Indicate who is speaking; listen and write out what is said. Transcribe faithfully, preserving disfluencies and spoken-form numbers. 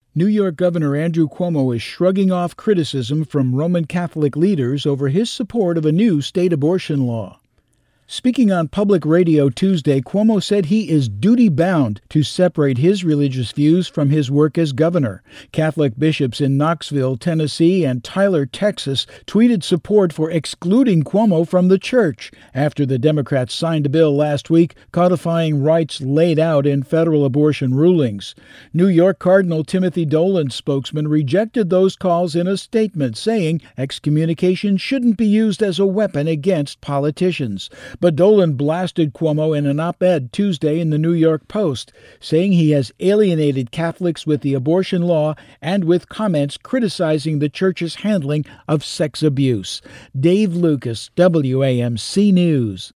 Speaker 1: New York Governor Andrew Cuomo is shrugging off criticism from Roman Catholic leaders over his support of a new state abortion law. Speaking on public radio Tuesday, Cuomo said he is duty-bound to separate his religious views from his work as governor. Catholic bishops in Knoxville, Tennessee, and Tyler, Texas, tweeted support for excluding Cuomo from the church after the Democrats signed a bill last week codifying rights laid out in federal abortion rulings. New York Cardinal Timothy Dolan's spokesman rejected those calls in a statement, saying excommunication shouldn't be used as a weapon against politicians. But Dolan blasted Cuomo in an op-ed Tuesday in the New York Post, saying he has alienated Catholics with the abortion law and with comments criticizing the church's handling of sex abuse. Dave Lucas, W A M C News.